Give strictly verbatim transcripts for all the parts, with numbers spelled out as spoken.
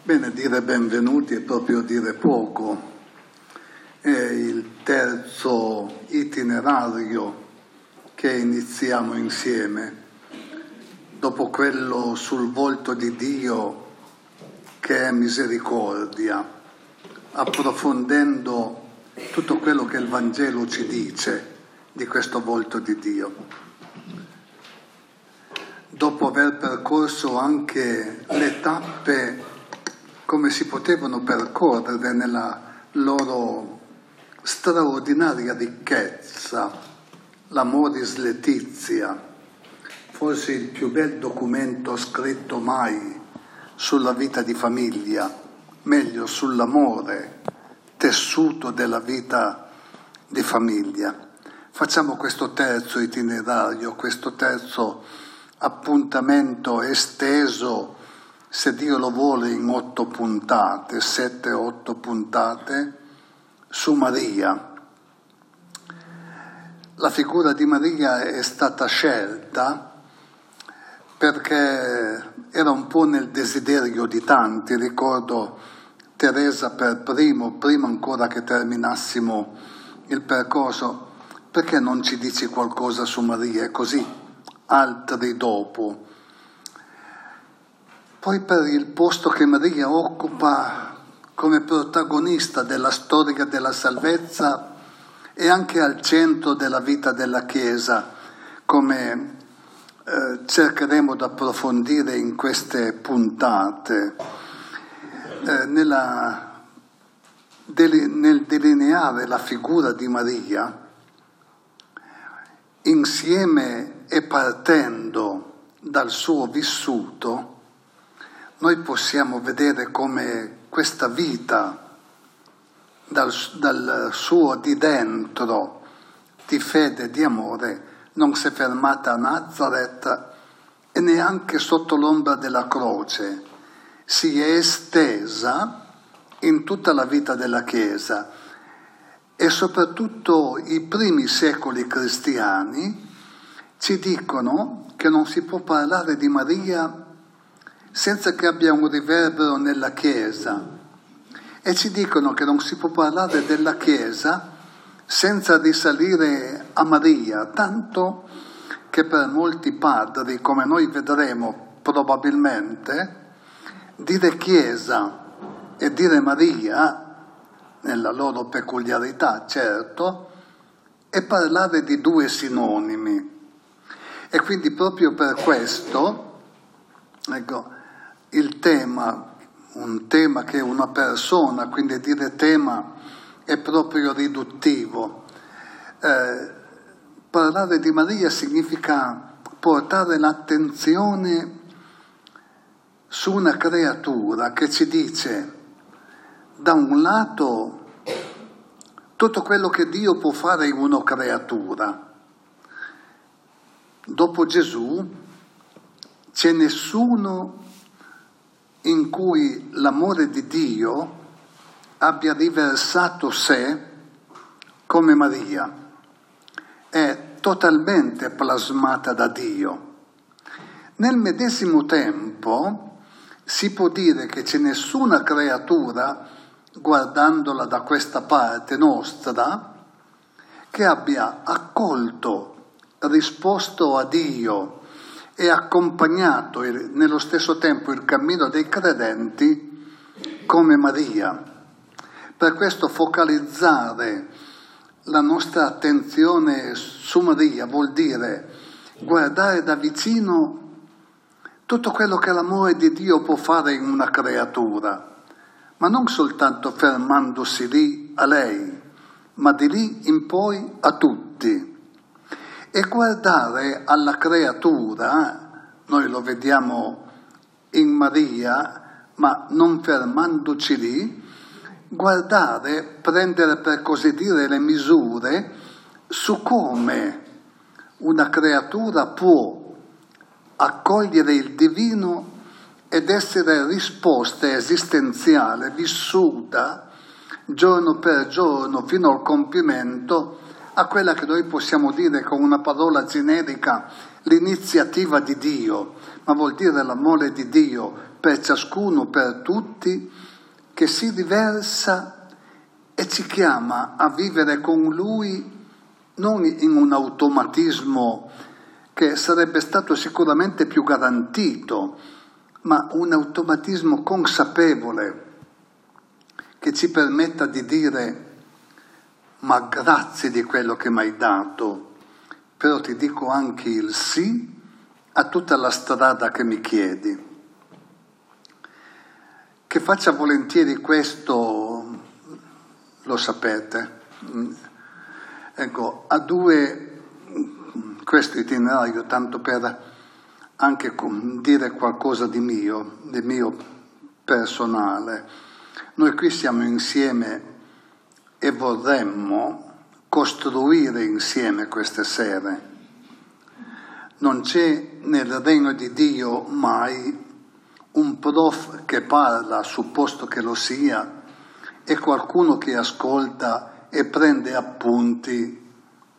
Bene, dire benvenuti è proprio dire poco. È il terzo itinerario che iniziamo insieme, dopo quello sul volto di Dio che è misericordia, approfondendo tutto quello che il Vangelo ci dice di questo volto di Dio. Dopo aver percorso anche le tappe come si potevano percorrere nella loro straordinaria ricchezza, l'Amoris Laetitia, forse il più bel documento scritto mai sulla vita di famiglia, meglio sull'amore, tessuto della vita di famiglia. Facciamo questo terzo itinerario, questo terzo appuntamento esteso, se Dio lo vuole, in otto puntate, sette, otto puntate, su Maria. La figura di Maria è stata scelta perché era un po' nel desiderio di tanti. Ricordo Teresa per primo, prima ancora che terminassimo il percorso, perché non ci dici qualcosa su Maria? E così altri dopo. Poi per il posto che Maria occupa come protagonista della storia della salvezza e anche al centro della vita della Chiesa, come eh, cercheremo di approfondire in queste puntate, eh, nella, deli, nel delineare la figura di Maria, insieme e partendo dal suo vissuto, noi possiamo vedere come questa vita, dal, dal suo di dentro, di fede, di amore, non si è fermata a Nazareth e neanche sotto l'ombra della croce, si è estesa in tutta la vita della Chiesa. E soprattutto i primi secoli cristiani ci dicono che non si può parlare di Maria senza che abbia un riverbero nella Chiesa, e ci dicono che non si può parlare della Chiesa senza risalire a Maria, tanto che per molti padri, come noi vedremo probabilmente, dire Chiesa e dire Maria, nella loro peculiarità certo, è parlare di due sinonimi. E quindi proprio per questo, ecco, il tema, un tema che è una persona, quindi dire tema è proprio riduttivo. Eh, parlare di Maria significa portare l'attenzione su una creatura che ci dice, da un lato, tutto quello che Dio può fare in una creatura. Dopo Gesù c'è nessuno in cui l'amore di Dio abbia riversato sé come Maria. È totalmente plasmata da Dio. Nel medesimo tempo si può dire che c'è nessuna creatura, guardandola da questa parte nostra, che abbia accolto, risposto a Dio e accompagnato il, nello stesso tempo il cammino dei credenti come Maria. Per questo focalizzare la nostra attenzione su Maria vuol dire guardare da vicino tutto quello che l'amore di Dio può fare in una creatura, ma non soltanto fermandosi lì a lei, ma di lì in poi a tutti. E guardare alla creatura, noi lo vediamo in Maria, ma non fermandoci lì, guardare, prendere per così dire le misure su come una creatura può accogliere il divino ed essere risposta esistenziale, vissuta giorno per giorno fino al compimento a quella che noi possiamo dire con una parola generica l'iniziativa di Dio, ma vuol dire l'amore di Dio per ciascuno, per tutti, che si riversa e ci chiama a vivere con Lui non in un automatismo che sarebbe stato sicuramente più garantito, ma un automatismo consapevole che ci permetta di dire: ma grazie di quello che mi hai dato, però ti dico anche il sì a tutta la strada che mi chiedi. Che faccia volentieri questo, lo sapete. Ecco, a due, questo itinerario, tanto per anche dire qualcosa di mio, di mio personale. Noi qui siamo insieme e vorremmo costruire insieme queste sere. Non c'è nel regno di Dio mai un prof che parla, supposto che lo sia, e qualcuno che ascolta e prende appunti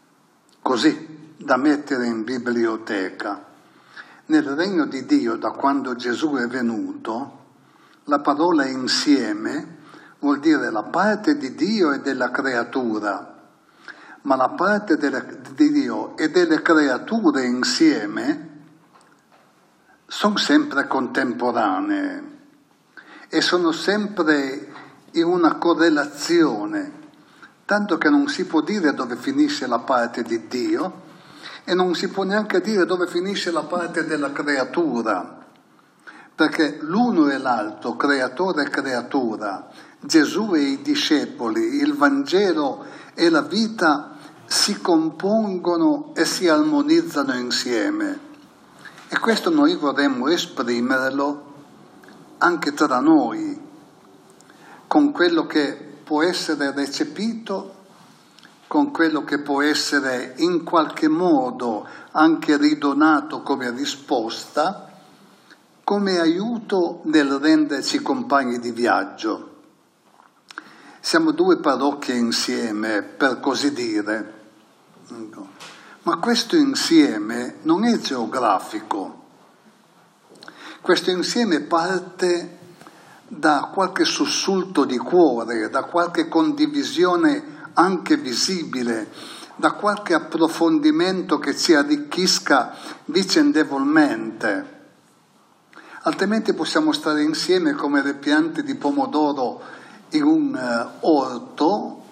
così da mettere in biblioteca. Nel regno di Dio, da quando Gesù è venuto, la parola insieme vuol dire la parte di Dio e della creatura, ma la parte delle, di Dio e delle creature insieme sono sempre contemporanee e sono sempre in una correlazione, tanto che non si può dire dove finisce la parte di Dio e non si può neanche dire dove finisce la parte della creatura, perché l'uno e l'altro, creatore e creatura, Gesù e i discepoli, il Vangelo e la vita si compongono e si armonizzano insieme. E questo noi vorremmo esprimerlo anche tra noi, con quello che può essere recepito, con quello che può essere in qualche modo anche ridonato come risposta, come aiuto nel renderci compagni di viaggio. Siamo due parrocchie insieme, per così dire. Ma questo insieme non è geografico. Questo insieme parte da qualche sussulto di cuore, da qualche condivisione anche visibile, da qualche approfondimento che ci arricchisca vicendevolmente. Altrimenti possiamo stare insieme come le piante di pomodoro in un orto,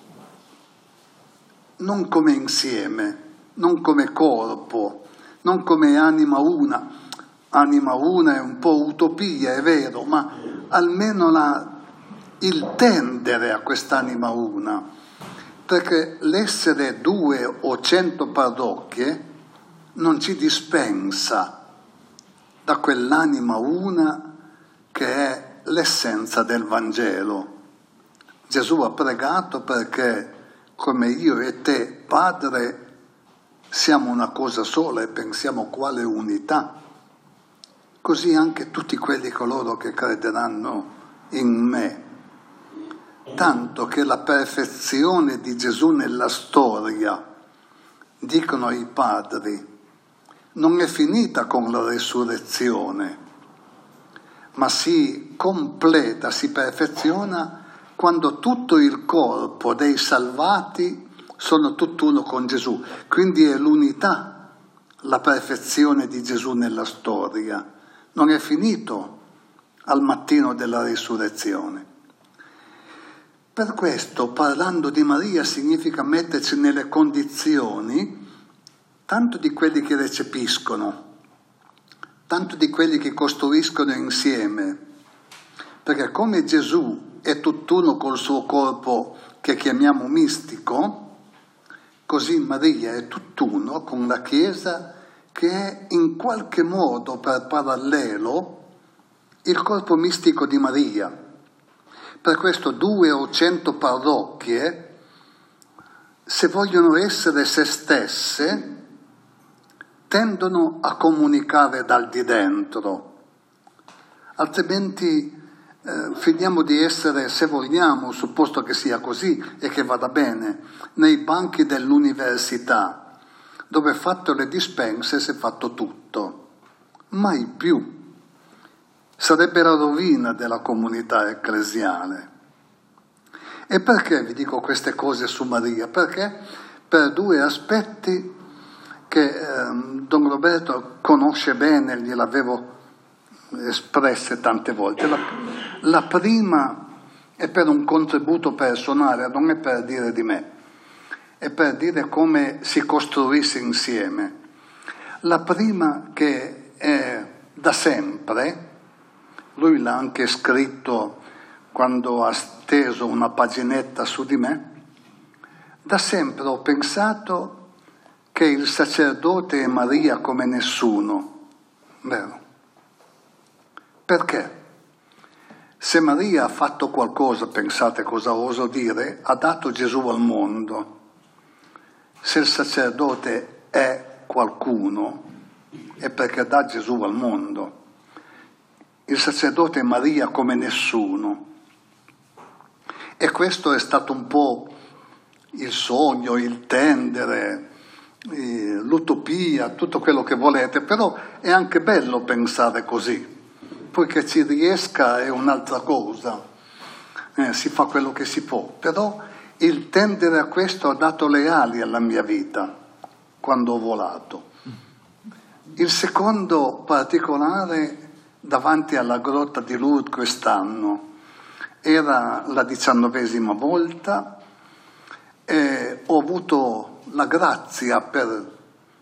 non come insieme, non come corpo, non come anima una. Anima una è un po' utopia, è vero, ma almeno la, il tendere a quest'anima una, perché l'essere due o cento parrocchie non ci dispensa da quell'anima una che è l'essenza del Vangelo. Gesù ha pregato perché, come io e te, Padre, siamo una cosa sola e pensiamo quale unità, così anche tutti quelli coloro che crederanno in me. Tanto che la perfezione di Gesù nella storia, dicono i padri, non è finita con la resurrezione, ma si completa, si perfeziona quando tutto il corpo dei salvati sono tutt'uno con Gesù. Quindi è l'unità, la perfezione di Gesù nella storia. Non è finito al mattino della risurrezione. Per questo, parlando di Maria, significa metterci nelle condizioni, tanto di quelli che recepiscono, tanto di quelli che costruiscono insieme, perché come Gesù è tutt'uno col suo corpo che chiamiamo mistico, così Maria è tutt'uno con la Chiesa che è in qualche modo, per parallelo, il corpo mistico di Maria. Per questo due o cento parrocchie, se vogliono essere se stesse, tendono a comunicare dal di dentro, altrimenti eh, finiamo di essere, se vogliamo, supposto che sia così e che vada bene, nei banchi dell'università, dove fatto le dispense si è fatto tutto. Mai più. Sarebbe la rovina della comunità ecclesiale. E perché vi dico queste cose su Maria? Perché per due aspetti che eh, Don Roberto conosce bene, gliel'avevo espresse tante volte. La, la prima è per un contributo personale, non è per dire di me, è per dire come si costruisse insieme. La prima che è da sempre, lui l'ha anche scritto quando ha steso una paginetta su di me, da sempre ho pensato che il sacerdote è Maria come nessuno, vero? Perché? Se Maria ha fatto qualcosa, pensate cosa oso dire, ha dato Gesù al mondo. Se il sacerdote è qualcuno, è perché dà Gesù al mondo. Il sacerdote è Maria come nessuno. E questo è stato un po' il sogno, il tendere, l'utopia, tutto quello che volete, però è anche bello pensare così. Poi che ci riesca è un'altra cosa, eh, si fa quello che si può, però il tendere a questo ha dato le ali alla mia vita quando ho volato. Il secondo particolare, davanti alla grotta di Lourdes quest'anno, era la diciannovesima volta e ho avuto la grazia, per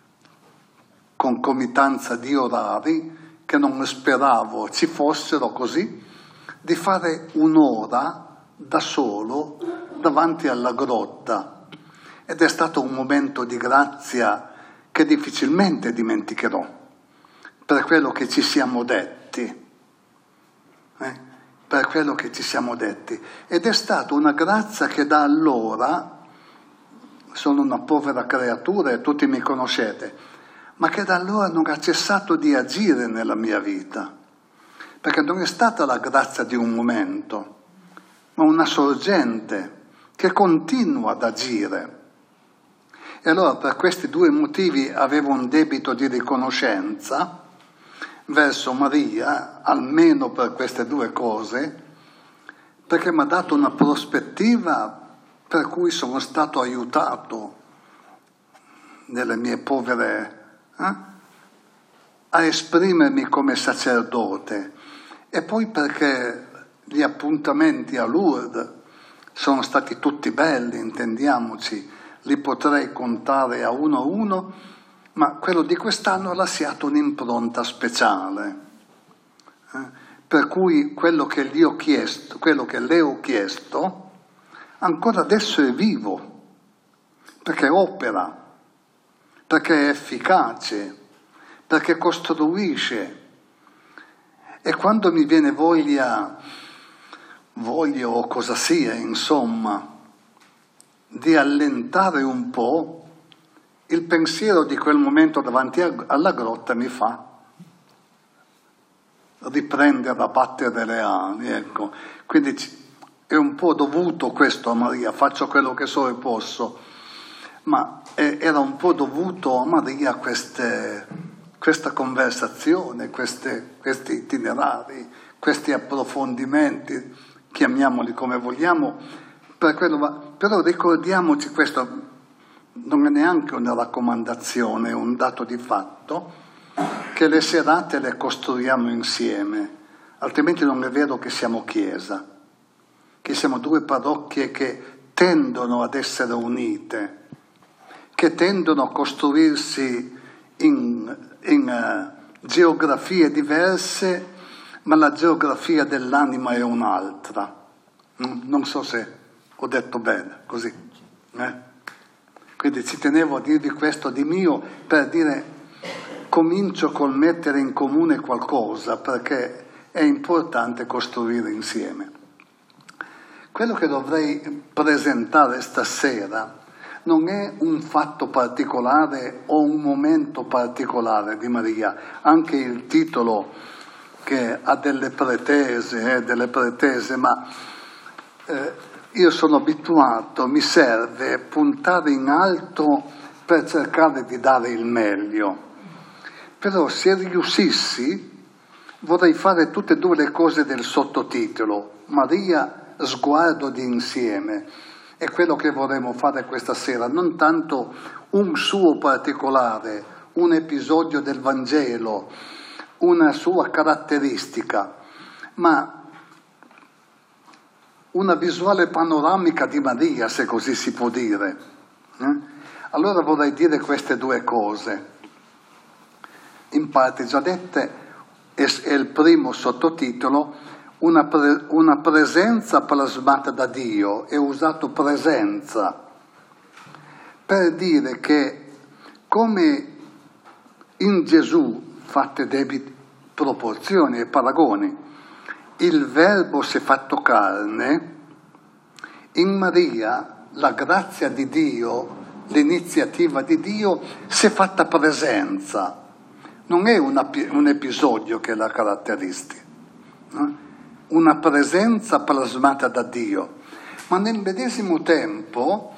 concomitanza di orari che non speravo ci fossero così, di fare un'ora da solo davanti alla grotta. Ed è stato un momento di grazia che difficilmente dimenticherò, per quello che ci siamo detti. Eh? Per quello che ci siamo detti. Ed è stata una grazia che da allora, sono una povera creatura e tutti mi conoscete, ma che da allora non ha cessato di agire nella mia vita, perché non è stata la grazia di un momento, ma una sorgente che continua ad agire. E allora per questi due motivi avevo un debito di riconoscenza verso Maria, almeno per queste due cose, perché mi ha dato una prospettiva per cui sono stato aiutato nelle mie povere eh, a esprimermi come sacerdote, e poi perché gli appuntamenti a Lourdes sono stati tutti belli, intendiamoci, li potrei contare a uno a uno, ma quello di quest'anno ha lasciato un'impronta speciale, eh, per cui quello che gli ho chiesto, quello che le ho chiesto, ancora adesso è vivo, perché opera, perché è efficace, perché costruisce. E quando mi viene voglia, voglia o cosa sia, insomma, di allentare un po', il pensiero di quel momento davanti alla grotta mi fa riprendere a battere le ali, ecco. Quindi è un po' dovuto questo a Maria, faccio quello che so e posso, ma era un po' dovuto a Maria queste, questa conversazione, queste, questi itinerari, questi approfondimenti, chiamiamoli come vogliamo, per quello, però ricordiamoci questo, non è neanche una raccomandazione, è un dato di fatto, che le serate le costruiamo insieme, altrimenti non è vero che siamo Chiesa, che siamo due parrocchie che tendono ad essere unite, che tendono a costruirsi in, in uh, geografie diverse, ma la geografia dell'anima è un'altra. Mm? Non so se ho detto bene, così. Eh? Quindi ci tenevo a dirvi questo di mio, per dire comincio col mettere in comune qualcosa, perché è importante costruire insieme. Quello che dovrei presentare stasera non è un fatto particolare o un momento particolare di Maria, anche il titolo che ha delle pretese, eh, delle pretese, ma eh, io sono abituato, mi serve puntare in alto per cercare di dare il meglio. Però se riuscissi vorrei fare tutte e due le cose del sottotitolo, Maria, sguardo di insieme. È quello che vorremmo fare questa sera, non tanto un suo particolare, un episodio del Vangelo, una sua caratteristica, ma una visuale panoramica di Maria, se così si può dire. Eh? Allora vorrei dire queste due cose, in parte già dette. È il primo sottotitolo, una, pre, una presenza plasmata da Dio. È usato presenza per dire che come in Gesù, fatte debite proporzioni e paragoni, il Verbo si è fatto carne, in Maria la grazia di Dio, l'iniziativa di Dio si è fatta presenza. Non è una, un episodio che la caratterizza, no? Una presenza plasmata da Dio, ma nel medesimo tempo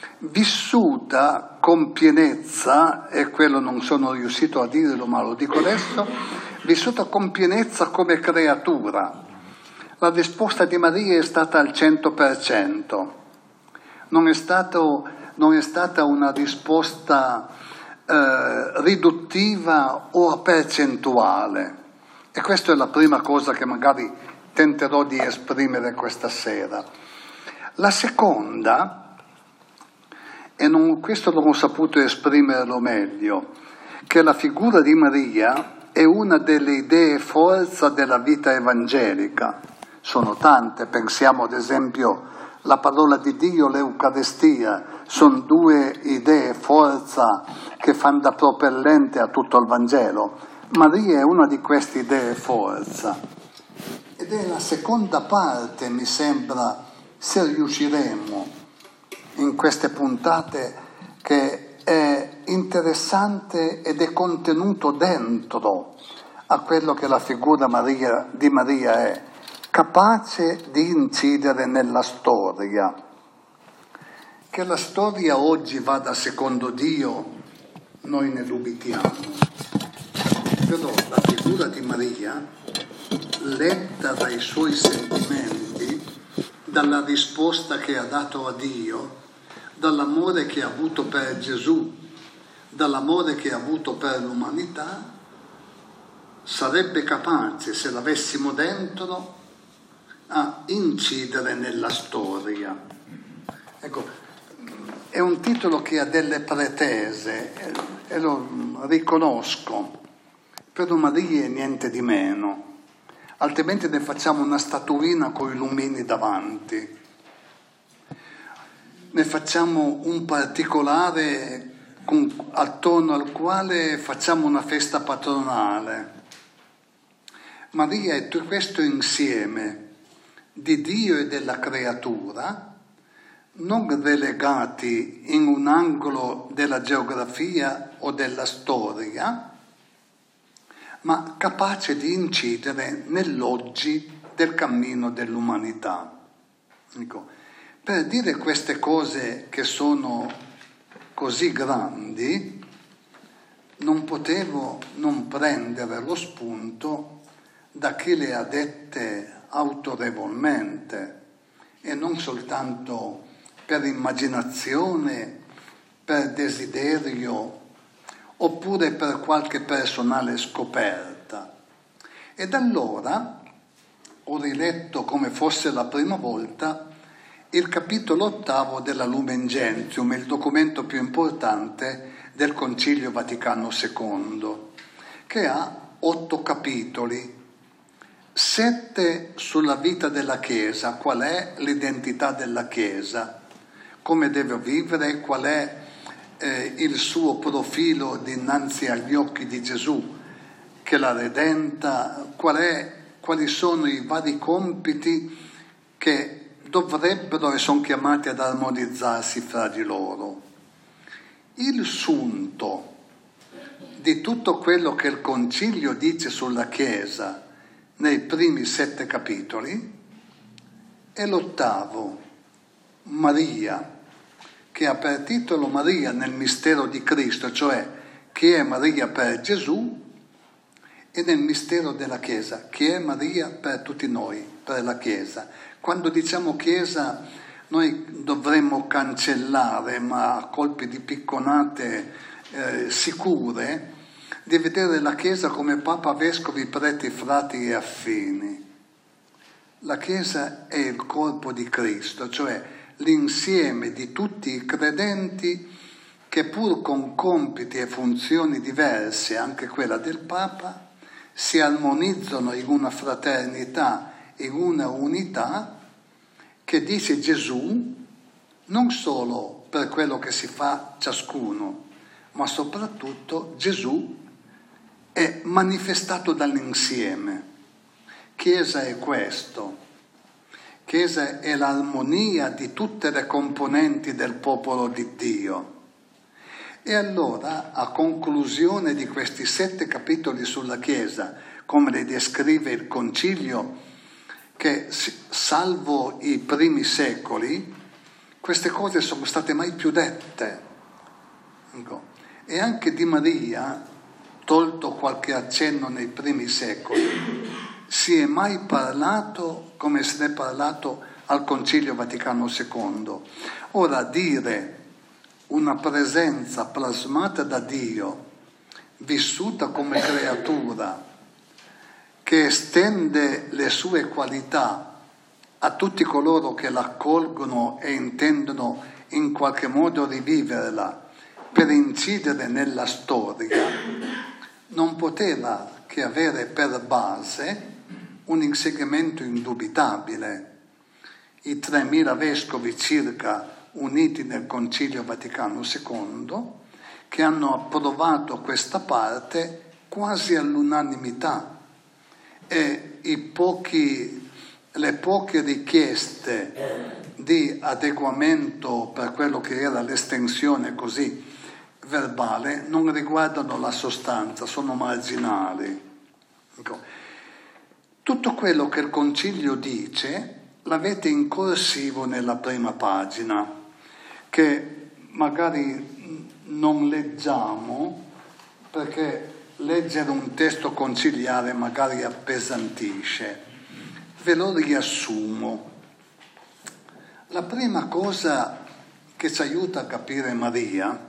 vissuta con pienezza, e quello non sono riuscito a dirlo ma lo dico adesso, vissuta con pienezza come creatura. La risposta di Maria è stata al cento per cento, non è, stato, non è stata una risposta Eh, riduttiva o a percentuale, e questa è la prima cosa che magari tenterò di esprimere questa sera. La seconda, e non, questo non ho saputo esprimerlo meglio, che la figura di Maria è una delle idee forza della vita evangelica. Sono tante, pensiamo ad esempio la parola di Dio, l'Eucaristia, sono due idee forza che fanno da propellente a tutto il Vangelo. Maria è una di queste idee forza. Ed è la seconda parte, mi sembra, se riusciremo, in queste puntate, che è interessante ed è contenuto dentro a quello che la figura Maria, di Maria è, capace di incidere nella storia. Che la storia oggi vada secondo Dio, noi ne dubitiamo, però la figura di Maria, letta dai suoi sentimenti, dalla risposta che ha dato a Dio, dall'amore che ha avuto per Gesù, dall'amore che ha avuto per l'umanità, sarebbe capace, se l'avessimo dentro, a incidere nella storia. Ecco, è un titolo che ha delle pretese, e lo riconosco, però Maria è niente di meno, altrimenti ne facciamo una statuina con i lumini davanti, ne facciamo un particolare con, attorno al quale facciamo una festa patronale. Maria è tutto questo insieme di Dio e della creatura, non relegati in un angolo della geografia o della storia, ma capace di incidere nell'oggi del cammino dell'umanità. Ecco, per dire queste cose che sono così grandi, non potevo non prendere lo spunto da chi le ha dette autorevolmente, e non soltanto per immaginazione, per desiderio, oppure per qualche personale scoperta. Ed allora ho riletto come fosse la prima volta il capitolo ottavo della Lumen Gentium, il documento più importante del Concilio Vaticano secondo, che ha otto capitoli, sette sulla vita della Chiesa, qual è l'identità della Chiesa, come deve vivere, qual è eh, il suo profilo dinanzi agli occhi di Gesù che l'ha redenta, qual è, quali sono i vari compiti che dovrebbero e sono chiamati ad armonizzarsi fra di loro. Il sunto di tutto quello che il Concilio dice sulla Chiesa nei primi sette capitoli, e l'ottavo, Maria, che ha per titolo Maria nel mistero di Cristo, cioè chi è Maria per Gesù, e nel mistero della Chiesa, chi è Maria per tutti noi, per la Chiesa. Quando diciamo Chiesa noi dovremmo cancellare, ma a colpi di picconate eh, sicure, di vedere la Chiesa come Papa, Vescovi, Preti, Frati e affini. La Chiesa è il corpo di Cristo, cioè l'insieme di tutti i credenti che pur con compiti e funzioni diverse, anche quella del Papa, si armonizzano in una fraternità, in una unità che dice Gesù, non solo per quello che si fa ciascuno, ma soprattutto Gesù è manifestato dall'insieme. Chiesa è questo. Chiesa è l'armonia di tutte le componenti del popolo di Dio. E allora, a conclusione di questi sette capitoli sulla Chiesa, come le descrive il Concilio, che salvo i primi secoli, queste cose sono state mai più dette. E anche di Maria, tolto qualche accenno nei primi secoli, si è mai parlato come se ne è parlato al Concilio Vaticano secondo. Ora, dire una presenza plasmata da Dio, vissuta come creatura, che estende le sue qualità a tutti coloro che l'accolgono e intendono in qualche modo riviverla per incidere nella storia, non poteva che avere per base un insegnamento indubitabile. I tremila vescovi circa uniti nel Concilio Vaticano secondo, che hanno approvato questa parte quasi all'unanimità, e i pochi, le poche richieste di adeguamento per quello che era l'estensione così verbale non riguardano la sostanza, sono marginali. Ecco. Tutto quello che il Concilio dice l'avete in corsivo nella prima pagina, che magari non leggiamo perché leggere un testo conciliare magari appesantisce. Ve lo riassumo. La prima cosa che ci aiuta a capire Maria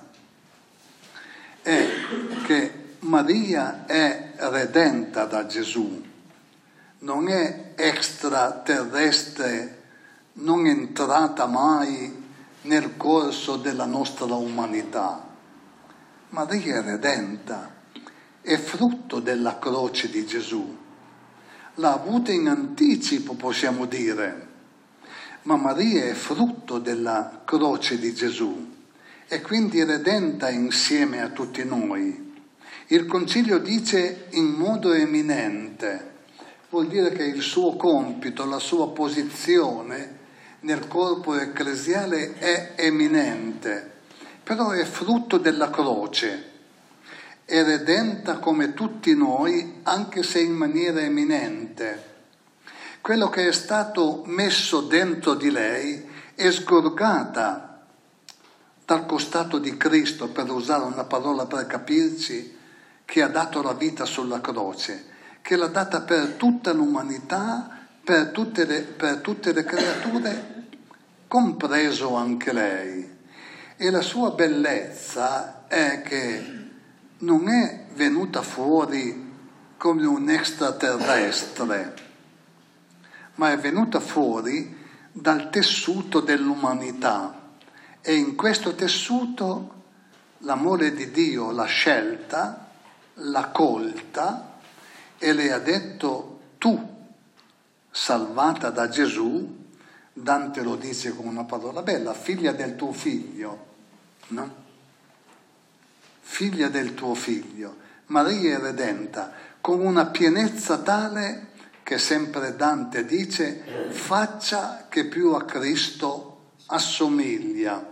è che Maria è redenta da Gesù, non è extraterrestre, non entrata mai nel corso della nostra umanità. Maria è redenta, è frutto della croce di Gesù. L'ha avuta in anticipo, possiamo dire, ma Maria è frutto della croce di Gesù e quindi redenta insieme a tutti noi. Il Concilio dice in modo eminente, vuol dire che il suo compito, la sua posizione nel corpo ecclesiale è eminente, però è frutto della croce, è redenta come tutti noi, anche se in maniera eminente. Quello che è stato messo dentro di lei è sgorgata dal costato di Cristo, per usare una parola per capirci, che ha dato la vita sulla croce, che l'ha data per tutta l'umanità, per tutte le, per tutte le creature, compreso anche lei. E la sua bellezza è che non è venuta fuori come un extraterrestre, ma è venuta fuori dal tessuto dell'umanità. E in questo tessuto l'amore di Dio l'ha scelta, l'ha colta e le ha detto: tu, salvata da Gesù, Dante lo dice con una parola bella, figlia del tuo figlio, no? Figlia del tuo figlio. Maria è redenta con una pienezza tale che sempre Dante dice: faccia che più a Cristo assomiglia.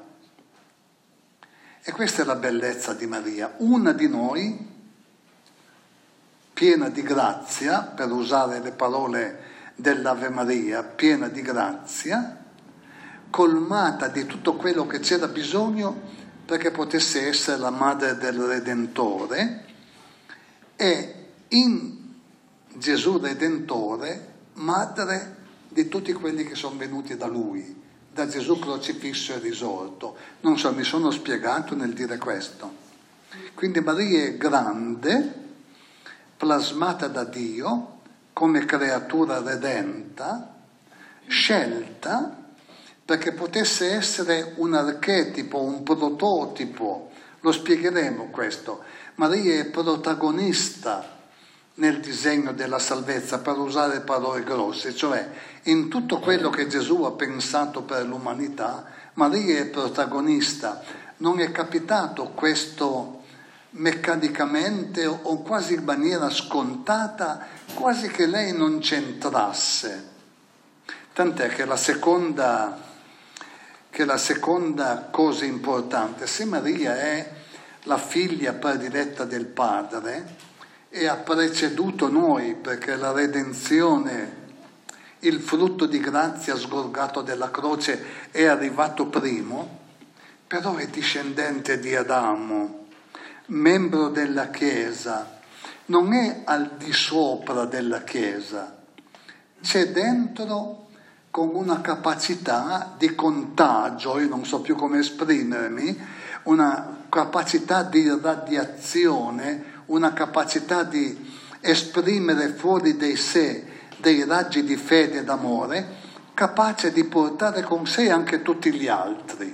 E questa è la bellezza di Maria, una di noi, piena di grazia, per usare le parole dell'Ave Maria, piena di grazia, colmata di tutto quello che c'era bisogno perché potesse essere la madre del Redentore, e in Gesù Redentore madre di tutti quelli che sono venuti da Lui, da Gesù crocifisso e risorto. Non so, mi sono spiegato nel dire questo. Quindi Maria è grande, plasmata da Dio come creatura redenta, scelta perché potesse essere un archetipo, un prototipo. Lo spiegheremo questo. Maria è protagonista nel disegno della salvezza, per usare parole grosse, cioè in tutto quello che Gesù ha pensato per l'umanità, Maria è protagonista. Non è capitato questo meccanicamente o quasi in maniera scontata, quasi che lei non c'entrasse. Tant'è che la seconda, che la seconda cosa importante, se Maria è la figlia prediletta del Padre e ha preceduto noi, perché la redenzione, il frutto di grazia sgorgato dalla croce è arrivato primo, però è discendente di Adamo, membro della Chiesa, non è al di sopra della Chiesa, c'è dentro con una capacità di contagio, io non so più come esprimermi, una capacità di radiazione, una capacità di esprimere fuori di sé dei raggi di fede ed amore, capace di portare con sé anche tutti gli altri.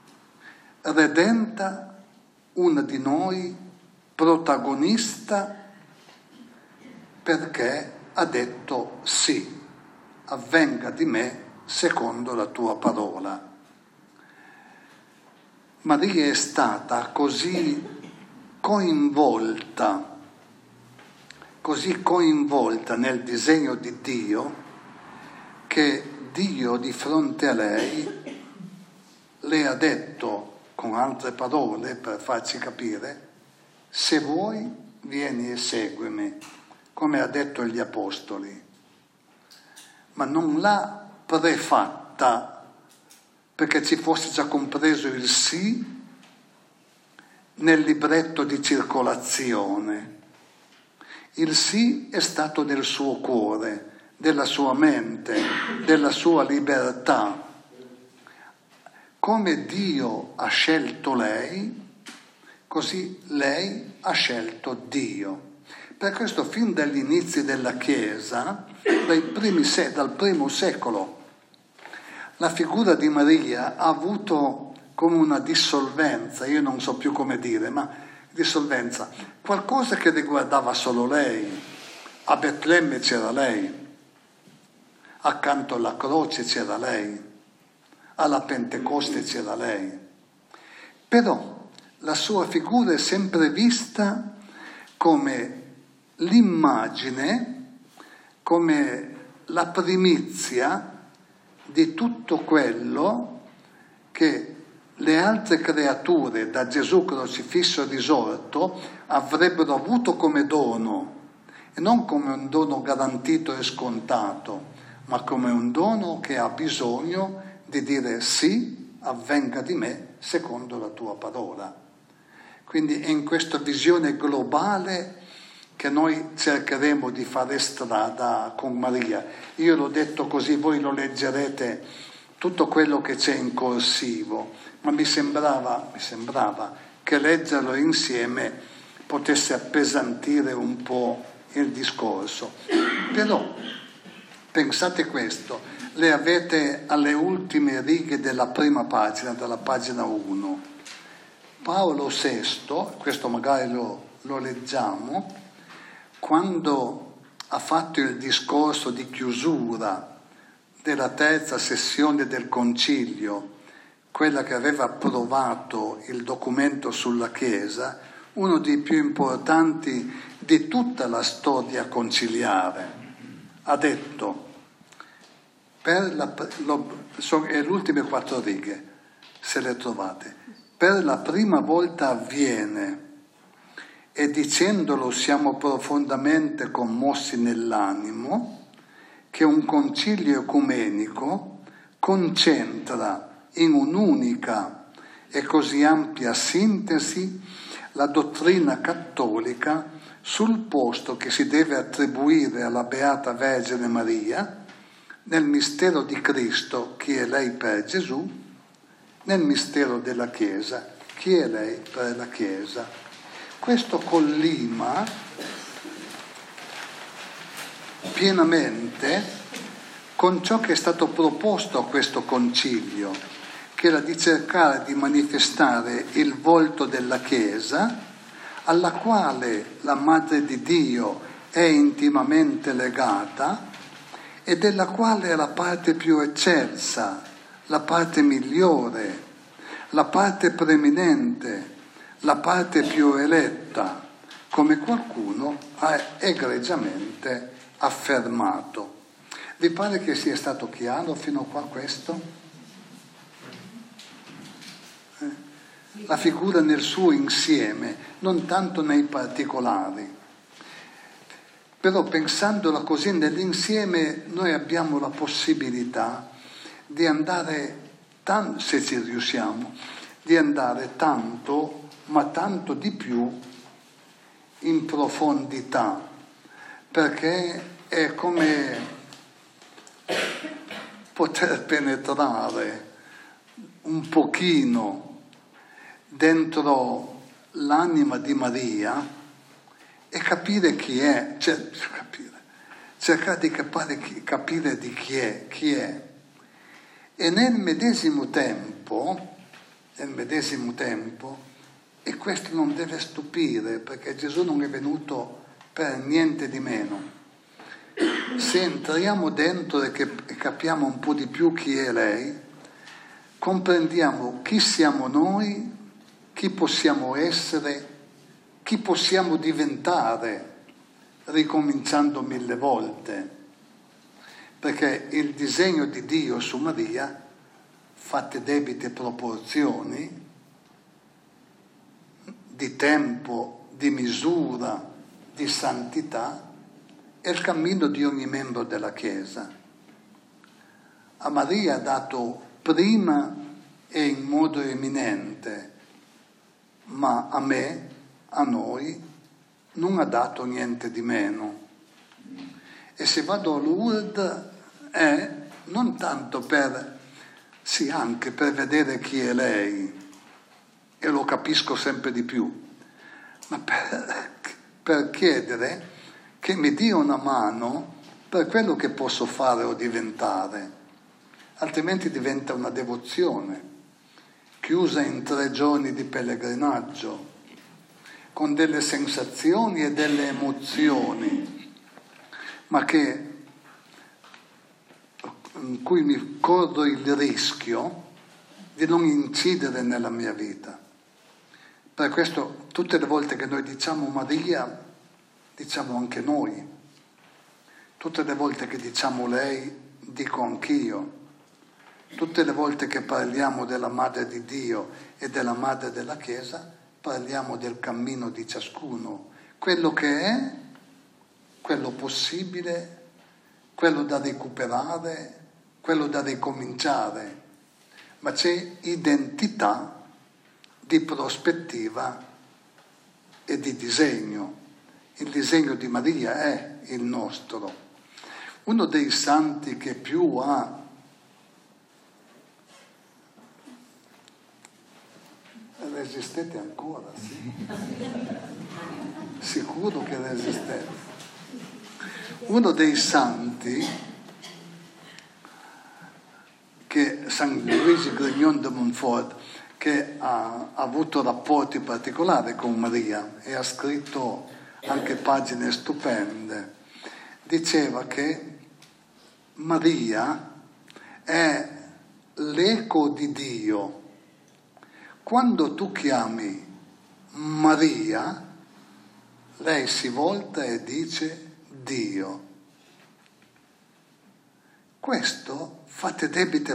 Redenta, una di noi, protagonista, perché ha detto sì, avvenga di me secondo la tua parola. Maria è stata così coinvolta, così coinvolta nel disegno di Dio, che Dio di fronte a lei le ha detto, con altre parole per farci capire, se vuoi vieni e seguimi, come ha detto agli apostoli, ma non l'ha prefatta perché ci fosse già compreso il sì nel libretto di circolazione. Il sì è stato nel suo cuore, della sua mente, della sua libertà. Come Dio ha scelto lei, così lei ha scelto Dio. Per questo fin dagli inizi della Chiesa, dai primi se- dal primo secolo, la figura di Maria ha avuto come una dissolvenza, io non so più come dire, ma dissolvenza, qualcosa che riguardava solo lei. A Betlemme c'era lei, accanto alla croce c'era lei, alla Pentecoste c'era lei. Però la sua figura è sempre vista come l'immagine, come la primizia di tutto quello che le altre creature da Gesù crocifisso e risorto avrebbero avuto come dono, e non come un dono garantito e scontato, ma come un dono che ha bisogno di dire sì, avvenga di me secondo la tua parola. Quindi è in questa visione globale che noi cercheremo di fare strada con Maria. Io l'ho detto così, voi lo leggerete tutto quello che c'è in corsivo, ma mi sembrava, mi sembrava che leggerlo insieme potesse appesantire un po' il discorso. Però pensate questo, le avete alle ultime righe della prima pagina, della pagina uno. Paolo sesto, questo magari lo, lo leggiamo, quando ha fatto il discorso di chiusura della terza sessione del Concilio, quella che aveva approvato il documento sulla Chiesa, uno dei più importanti di tutta la storia conciliare, ha detto, per la, lo, sono le ultime quattro righe, se le trovate, per la prima volta avviene e dicendolo siamo profondamente commossi nell'animo che un concilio ecumenico concentra in un'unica e così ampia sintesi la dottrina cattolica sul posto che si deve attribuire alla Beata Vergine Maria nel mistero di Cristo, chi è lei per Gesù, nel mistero della Chiesa, chi è lei per la Chiesa. Questo collima pienamente con ciò che è stato proposto a questo concilio, che era di cercare di manifestare il volto della Chiesa, alla quale la Madre di Dio è intimamente legata e della quale è la parte più eccelsa, la parte migliore, la parte preeminente, la parte più eletta, come qualcuno ha egregiamente affermato. Vi pare che sia stato chiaro fino a qua questo? La figura nel suo insieme, non tanto nei particolari. Però pensandola così nell'insieme noi abbiamo la possibilità di andare, tan- se ci riusciamo, di andare tanto, ma tanto di più in profondità, perché è come poter penetrare un pochino dentro l'anima di Maria e capire chi è, cioè, capire, cercare di capire, capire di chi è, chi è. E nel medesimo tempo, nel medesimo tempo, e questo non deve stupire, perché Gesù non è venuto per niente di meno. Se entriamo dentro e, che, e capiamo un po' di più chi è lei, comprendiamo chi siamo noi, chi possiamo essere, chi possiamo diventare, ricominciando mille volte, perché il disegno di Dio su Maria, fatte debite proporzioni, di tempo, di misura, di santità, è il cammino di ogni membro della Chiesa. A Maria ha dato prima e in modo eminente, ma a me, a noi, non ha dato niente di meno. E se vado a Lourdes è non tanto per, sì, anche per vedere chi è lei, e lo capisco sempre di più, ma per, per chiedere che mi dia una mano per quello che posso fare o diventare, altrimenti diventa una devozione chiusa in tre giorni di pellegrinaggio, con delle sensazioni e delle emozioni, ma che in cui mi corro il rischio di non incidere nella mia vita. Per questo tutte le volte che noi diciamo Maria, diciamo anche noi. Tutte le volte che diciamo lei, dico anch'io. Tutte le volte che parliamo della Madre di Dio e della Madre della Chiesa, parliamo del cammino di ciascuno, quello che è, quello possibile, quello da recuperare, quello da ricominciare, ma c'è identità di prospettiva e di disegno. Il disegno di Maria è il nostro. Uno dei santi che più ha resistete ancora, sì? Sicuro che resistete. Uno dei santi, che San Luigi Grignon de Montfort, che ha, ha avuto rapporti particolari con Maria e ha scritto anche pagine stupende, diceva che Maria è l'eco di Dio. Quando tu chiami Maria, lei si volta e dice Dio. Questo, fatte debite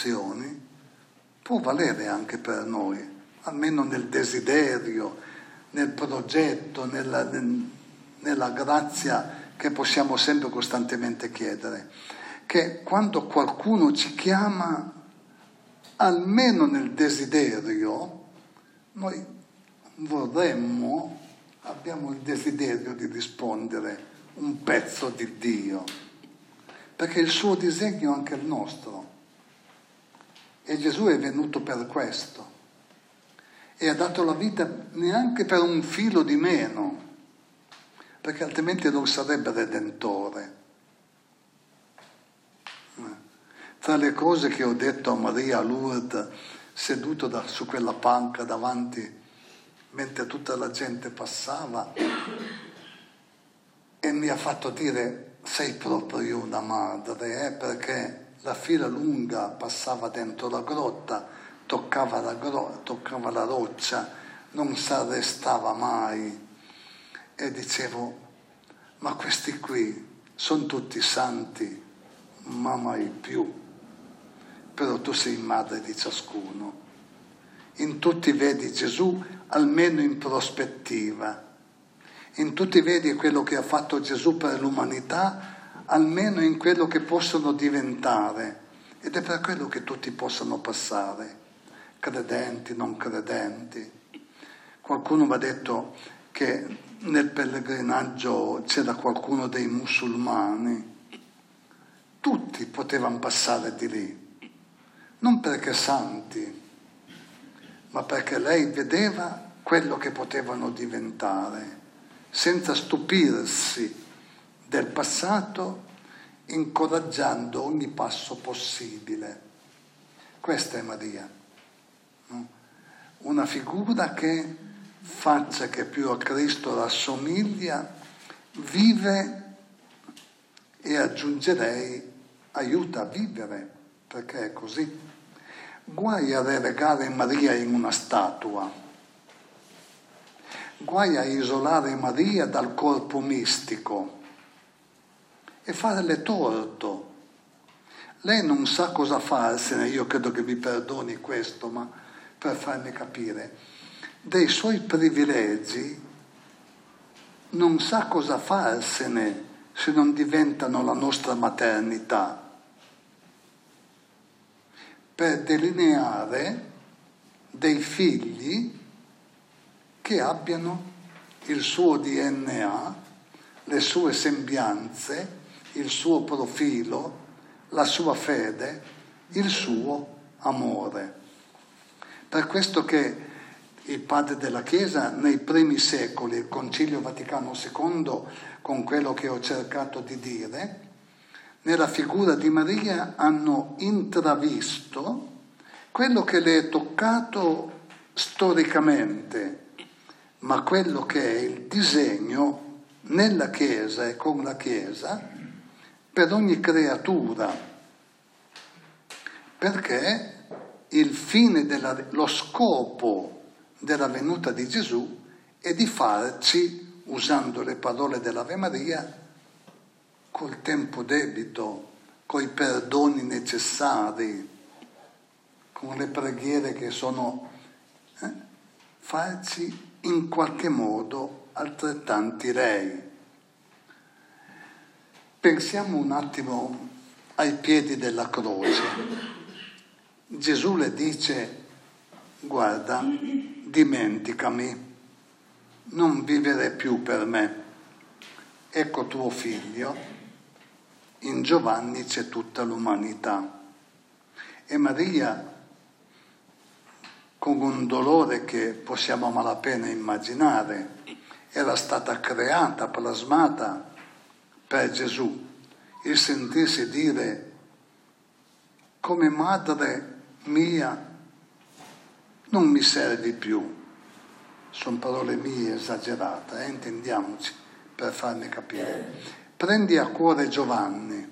proporzioni, può valere anche per noi, almeno nel desiderio, nel progetto, nella, nella grazia che possiamo sempre costantemente chiedere, che quando qualcuno ci chiama, almeno nel desiderio, noi vorremmo, abbiamo il desiderio di rispondere un pezzo di Dio, perché il suo disegno è anche il nostro, e Gesù è venuto per questo, e ha dato la vita neanche per un filo di meno, perché altrimenti non sarebbe redentore. Tra le cose che ho detto a Maria a Lourdes, seduto da, su quella panca davanti, mentre tutta la gente passava, e mi ha fatto dire: sei proprio una madre, eh? Perché la fila lunga passava dentro la grotta, toccava la, gro- toccava la roccia, non si arrestava mai. E dicevo: ma questi qui sono tutti santi, ma mai più. Però tu sei madre di ciascuno. In tutti vedi Gesù, almeno in prospettiva. In tutti vedi quello che ha fatto Gesù per l'umanità, almeno in quello che possono diventare. Ed è per quello che tutti possono passare, credenti, non credenti. Qualcuno mi ha detto che nel pellegrinaggio c'era qualcuno dei musulmani. Tutti potevano passare di lì. Non perché santi, ma perché lei vedeva quello che potevano diventare, senza stupirsi del passato, incoraggiando ogni passo possibile. Questa è Maria, no? Una figura che faccia che più a Cristo rassomiglia, vive e aggiungerei aiuta a vivere, perché è così. Guai a relegare Maria in una statua, guai a isolare Maria dal corpo mistico e farle torto. Lei non sa cosa farsene, io credo che mi perdoni questo, ma per farmi capire, dei suoi privilegi non sa cosa farsene se non diventano la nostra maternità, per delineare dei figli che abbiano il suo D N A, le sue sembianze, il suo profilo, la sua fede, il suo amore. Per questo che i padri della Chiesa nei primi secoli, il Concilio Vaticano secondo, con quello che ho cercato di dire, nella figura di Maria hanno intravisto quello che le è toccato storicamente, ma quello che è il disegno nella Chiesa e con la Chiesa per ogni creatura, perché il fine della, lo scopo della venuta di Gesù è di farci, usando le parole dell'Ave Maria, col tempo debito, coi perdoni necessari, con le preghiere che sono, eh, farci in qualche modo altrettanti rei. Pensiamo un attimo ai piedi della croce. Gesù le dice: guarda, dimenticami, non vivere più per me, ecco tuo figlio. In Giovanni c'è tutta l'umanità. E Maria, con un dolore che possiamo a malapena immaginare, era stata creata, plasmata per Gesù, il sentirsi dire: come madre mia non mi servi più. Sono parole mie esagerate, eh? Intendiamoci, per farmi capire. Prendi a cuore Giovanni.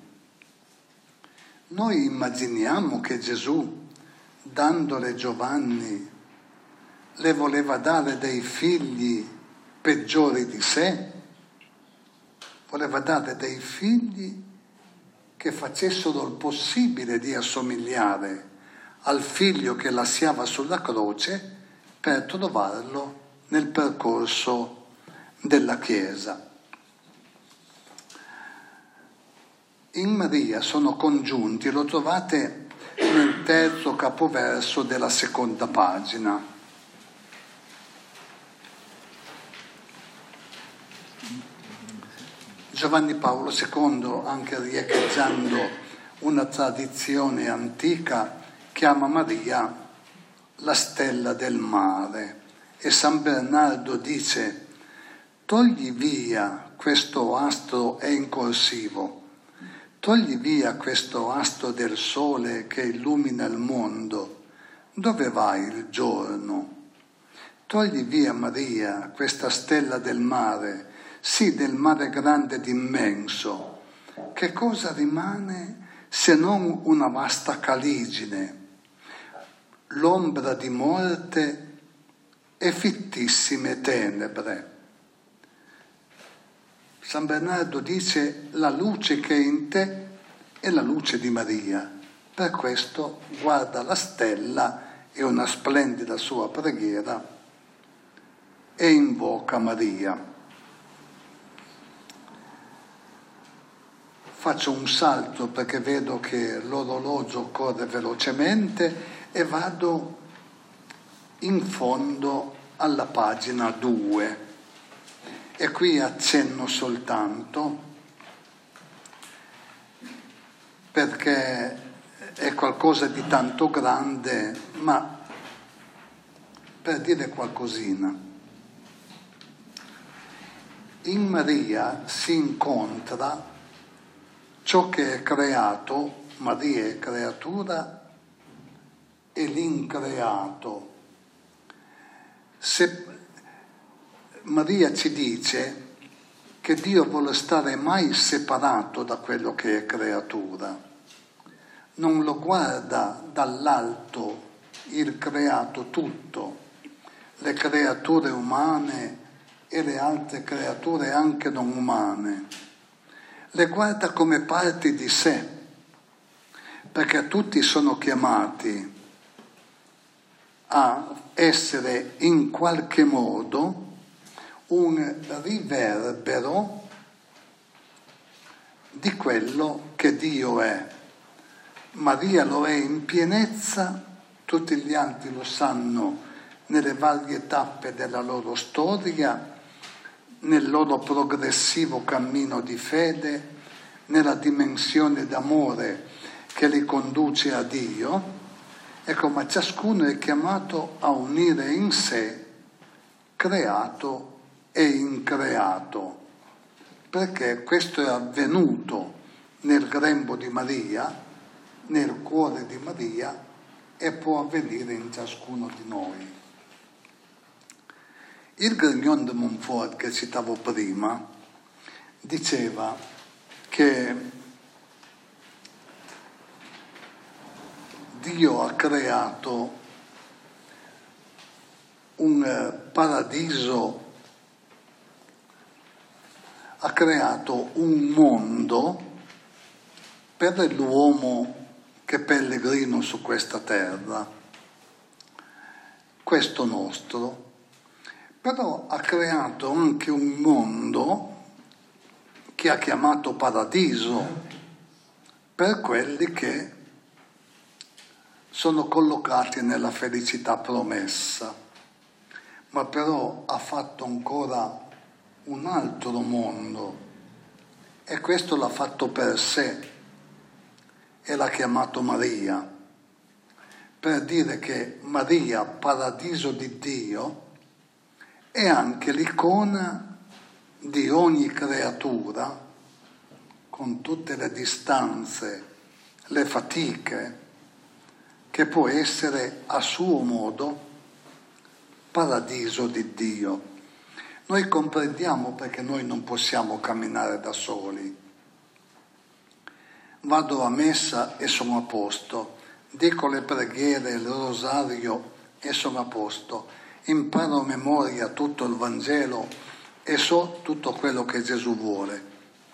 Noi immaginiamo che Gesù, dandole Giovanni, le voleva dare dei figli peggiori di sé, voleva dare dei figli che facessero il possibile di assomigliare al figlio che lasciava sulla croce per trovarlo nel percorso della Chiesa. In Maria sono congiunti, lo trovate nel terzo capoverso della seconda pagina. Giovanni Paolo secondo, anche riecheggiando una tradizione antica, chiama Maria la stella del mare, e San Bernardo dice: togli via questo astro, è in corsivo, togli via questo astro del sole che illumina il mondo, dove vai il giorno? Togli via, Maria, questa stella del mare, sì, del mare grande ed immenso. Che cosa rimane se non una vasta caligine, l'ombra di morte e fittissime tenebre? San Bernardo dice: la luce che è in te è la luce di Maria. Per questo guarda la stella e una splendida sua preghiera e invoca Maria. Faccio un salto perché vedo che l'orologio corre velocemente e vado in fondo alla pagina due. E qui accenno soltanto perché è qualcosa di tanto grande, ma per dire qualcosina. In Maria si incontra ciò che è creato, Maria è creatura, e l'increato. Se Maria ci dice che Dio vuole stare mai separato da quello che è creatura, non lo guarda dall'alto il creato tutto, le creature umane e le altre creature anche non umane, le guarda come parti di sé, perché tutti sono chiamati a essere in qualche modo un riverbero di quello che Dio è. Maria lo è in pienezza, tutti gli altri lo sanno nelle varie tappe della loro storia, nel loro progressivo cammino di fede, nella dimensione d'amore che li conduce a Dio. Ecco, ma ciascuno è chiamato a unire in sé creato e increato, perché questo è avvenuto nel grembo di Maria, nel cuore di Maria, e può avvenire in ciascuno di noi. Il Grignon de Montfort che citavo prima diceva che Dio ha creato un paradiso, ha creato un mondo per l'uomo che è pellegrino su questa terra, questo nostro, però ha creato anche un mondo che ha chiamato paradiso per quelli che sono collocati nella felicità promessa, ma però ha fatto ancora un altro mondo e questo l'ha fatto per sé e l'ha chiamato Maria, per dire che Maria, paradiso di Dio, è anche l'icona di ogni creatura, con tutte le distanze, le fatiche, che può essere a suo modo paradiso di Dio. Noi comprendiamo perché noi non possiamo camminare da soli. Vado a messa e sono a posto, dico le preghiere, il rosario e sono a posto, imparo a memoria tutto il Vangelo e so tutto quello che Gesù vuole.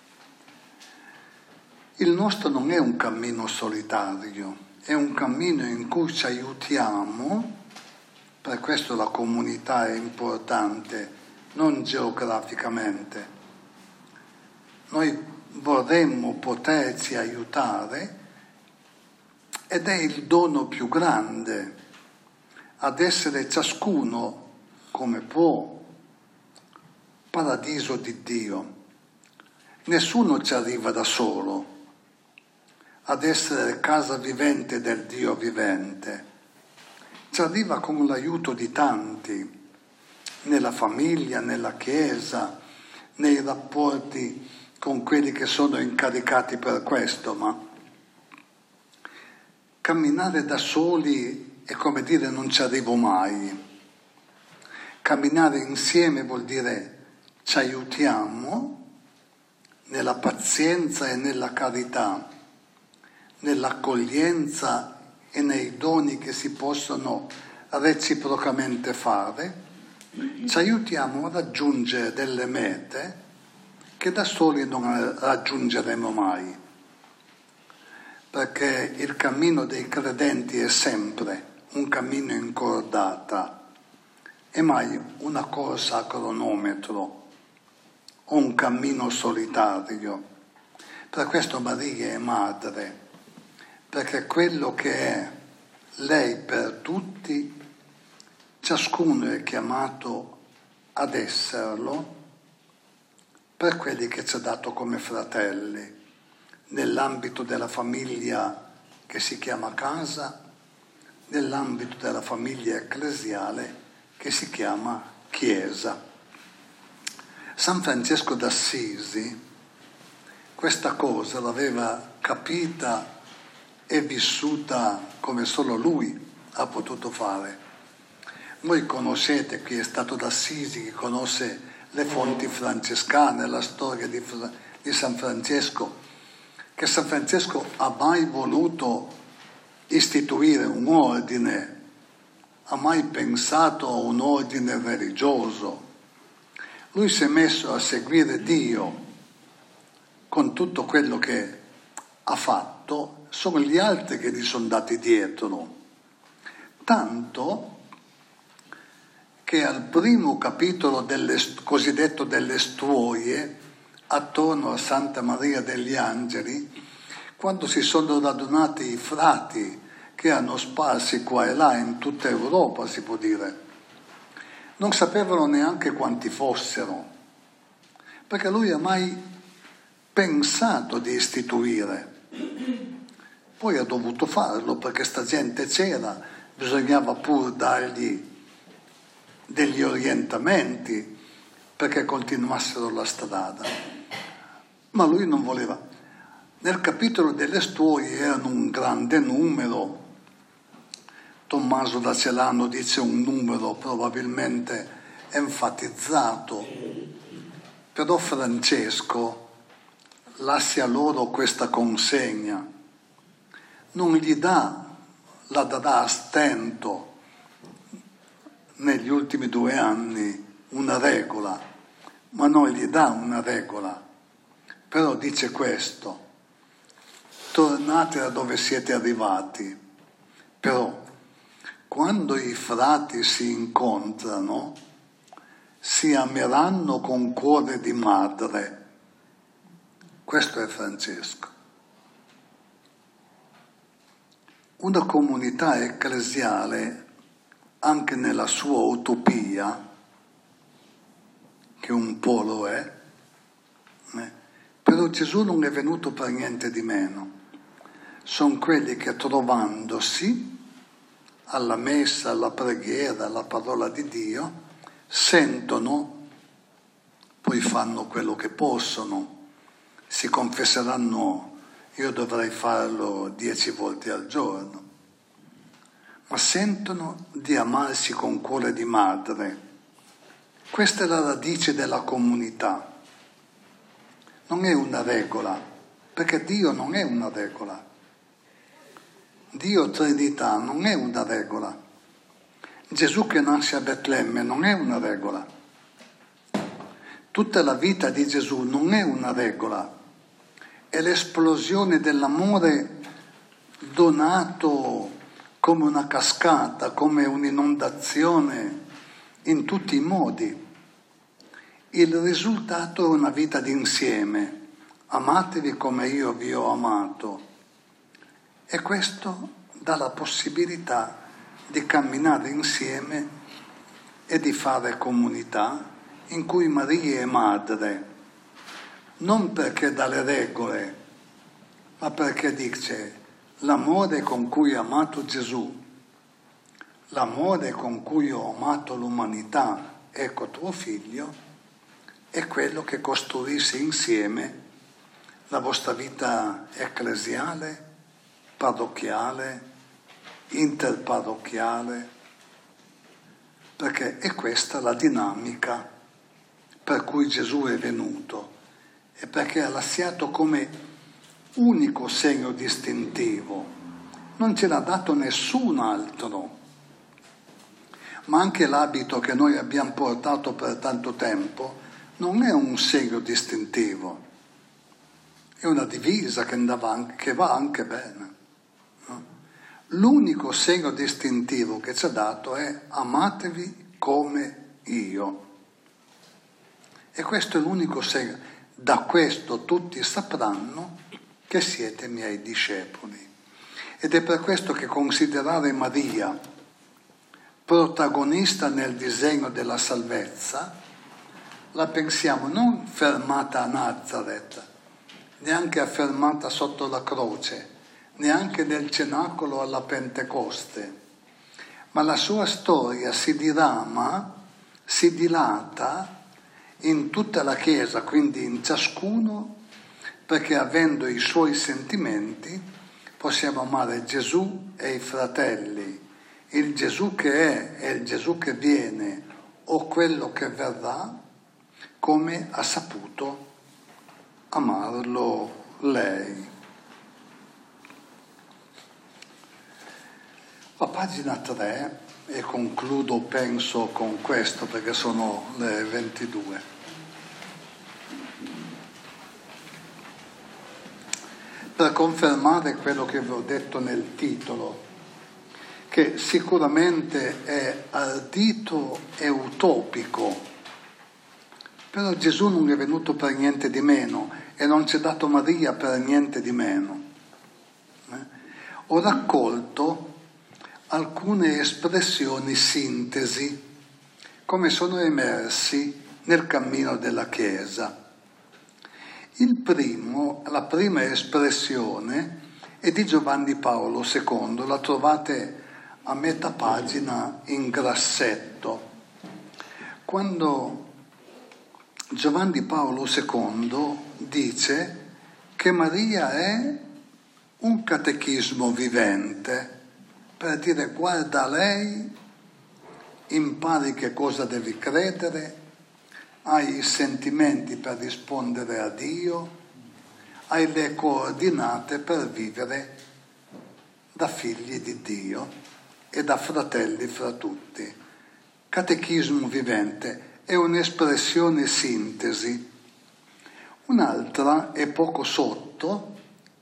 Il nostro non è un cammino solitario, è un cammino in cui ci aiutiamo Per questo la comunità è importante, non geograficamente. Noi vorremmo poterci aiutare ed è il dono più grande ad essere ciascuno come può paradiso di Dio. Nessuno ci arriva da solo ad essere casa vivente del Dio vivente. Ci arriva con l'aiuto di tanti, nella famiglia, nella Chiesa, nei rapporti con quelli che sono incaricati per questo, ma camminare da soli è come dire non ci arrivo mai. Camminare insieme vuol dire ci aiutiamo nella pazienza e nella carità, nell'accoglienza e nei doni che si possono reciprocamente fare, ci aiutiamo a raggiungere delle mete che da soli non raggiungeremo mai, perché il cammino dei credenti è sempre un cammino in cordata e mai una corsa a cronometro o un cammino solitario. Per questo Maria è madre, perché quello che è lei per tutti, ciascuno è chiamato ad esserlo per quelli che ci ha dato come fratelli, nell'ambito della famiglia che si chiama casa, nell'ambito della famiglia ecclesiale che si chiama Chiesa. San Francesco d'Assisi questa cosa l'aveva capita e vissuta come solo lui ha potuto fare. Voi conoscete, chi è stato d'Assisi, chi conosce le fonti francescane, la storia di, di San Francesco, che San Francesco ha mai voluto istituire un ordine, ha mai pensato a un ordine religioso. Lui si è messo a seguire Dio con tutto quello che ha fatto, sono gli altri che gli sono dati dietro. Tanto che al primo capitolo delle, cosiddetto delle Stuoie, attorno a Santa Maria degli Angeli, quando si sono radunati i frati che hanno sparsi qua e là in tutta Europa, si può dire, non sapevano neanche quanti fossero, perché lui ha mai pensato di istituire. Poi ha dovuto farlo perché sta gente c'era, bisognava pur dargli degli orientamenti perché continuassero la strada. Ma lui non voleva. Nel capitolo delle Stuoie erano un grande numero. Tommaso da Celano dice un numero probabilmente enfatizzato, però Francesco lascia loro questa consegna, non gli dà, la darà a stento negli ultimi due anni una regola, ma non gli dà una regola, però dice questo: tornate da dove siete arrivati, però quando i frati si incontrano si ameranno con cuore di madre. Questo è Francesco. Una comunità ecclesiale, anche nella sua utopia, che un po' lo è, eh, però Gesù non è venuto per niente di meno. Sono quelli che trovandosi alla messa, alla preghiera, alla parola di Dio, sentono, poi fanno quello che possono, si confesseranno, io dovrei farlo dieci volte al giorno, ma sentono di amarsi con cuore di madre. Questa è la radice della comunità. Non è una regola, perché Dio non è una regola. Dio Trinità non è una regola. Gesù che nasce a Betlemme non è una regola. Tutta la vita di Gesù non è una regola. È l'esplosione dell'amore donato come una cascata, come un'inondazione, in tutti i modi. Il risultato è una vita d'insieme. Amatevi come io vi ho amato. E questo dà la possibilità di camminare insieme e di fare comunità in cui Maria è madre, non perché dà le regole, ma perché dice l'amore con cui ho amato Gesù, l'amore con cui ho amato l'umanità, ecco tuo figlio, è quello che costruisce insieme la vostra vita ecclesiale, parrocchiale, interparrocchiale, perché è questa la dinamica per cui Gesù è venuto e perché ha lasciato come unico segno distintivo, non ce l'ha dato nessun altro, ma anche l'abito che noi abbiamo portato per tanto tempo non è un segno distintivo, è una divisa che, andava, che va anche bene. No? L'unico segno distintivo che ci ha dato è amatevi come io. E questo è l'unico segno. Da questo tutti sapranno che siete miei discepoli. Ed è per questo che considerare Maria protagonista nel disegno della salvezza la pensiamo non fermata a Nazareth, neanche affermata sotto la croce, neanche nel cenacolo alla Pentecoste, ma la sua storia si dirama, si dilata in tutta la Chiesa, quindi in ciascuno, perché avendo i suoi sentimenti possiamo amare Gesù e i fratelli, il Gesù che è e il Gesù che viene o quello che verrà, come ha saputo amarlo lei. La pagina tre, e concludo penso con questo perché sono le ventidue. Per confermare quello che vi ho detto nel titolo, che sicuramente è ardito e utopico, però Gesù non è venuto per niente di meno e non ci ha dato Maria per niente di meno. Eh? Ho raccolto alcune espressioni sintesi come sono emersi nel cammino della Chiesa. Il primo, la prima espressione è di Giovanni Paolo secondo, la trovate a metà pagina in grassetto. Quando Giovanni Paolo secondo dice che Maria è un catechismo vivente, per dire guarda lei, impari che cosa devi credere, hai i sentimenti per rispondere a Dio, hai le coordinate per vivere da figli di Dio e da fratelli fra tutti. Catechismo vivente è un'espressione sintesi. Un'altra, e poco sotto,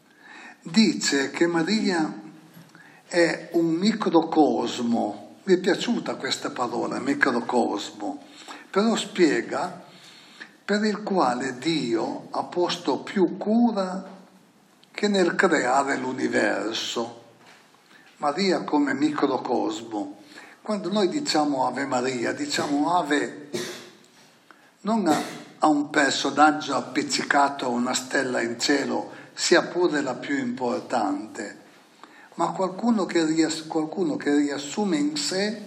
dice che Maria è un microcosmo. Mi è piaciuta questa parola, microcosmo, però spiega per il quale Dio ha posto più cura che nel creare l'universo. Maria come microcosmo. Quando noi diciamo Ave Maria, diciamo Ave non a, a un personaggio appiccicato a una stella in cielo, sia pure la più importante, ma qualcuno che, riass- qualcuno che riassume in sé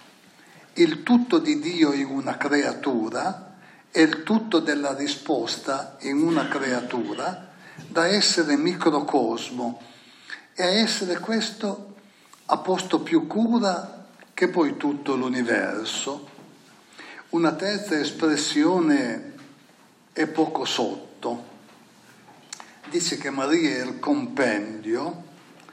il tutto di Dio in una creatura e il tutto della risposta in una creatura, da essere microcosmo, e a essere questo ha posto più cura che poi tutto l'universo. Una terza espressione è poco sotto. Dice che Maria è il compendio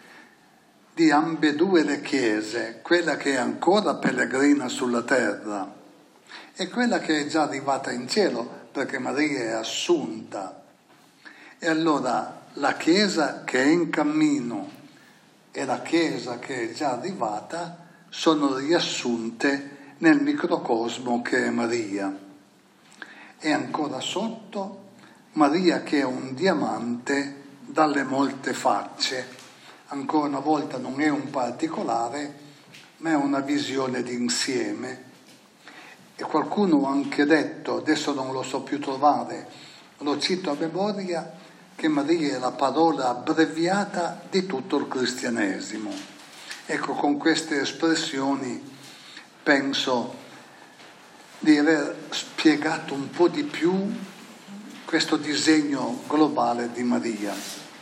di ambedue le chiese, quella che è ancora pellegrina sulla terra e quella che è già arrivata in cielo, perché Maria è assunta. E allora la Chiesa che è in cammino e la Chiesa che è già arrivata sono riassunte nel microcosmo che è Maria. E ancora sotto Maria che è un diamante dalle molte facce. Ancora una volta non è un particolare, ma è una visione d'insieme. E qualcuno ha anche detto, adesso non lo so più trovare, lo cito a memoria, che Maria è la parola abbreviata di tutto il cristianesimo. Ecco, con queste espressioni penso di aver spiegato un po' di più questo disegno globale di Maria.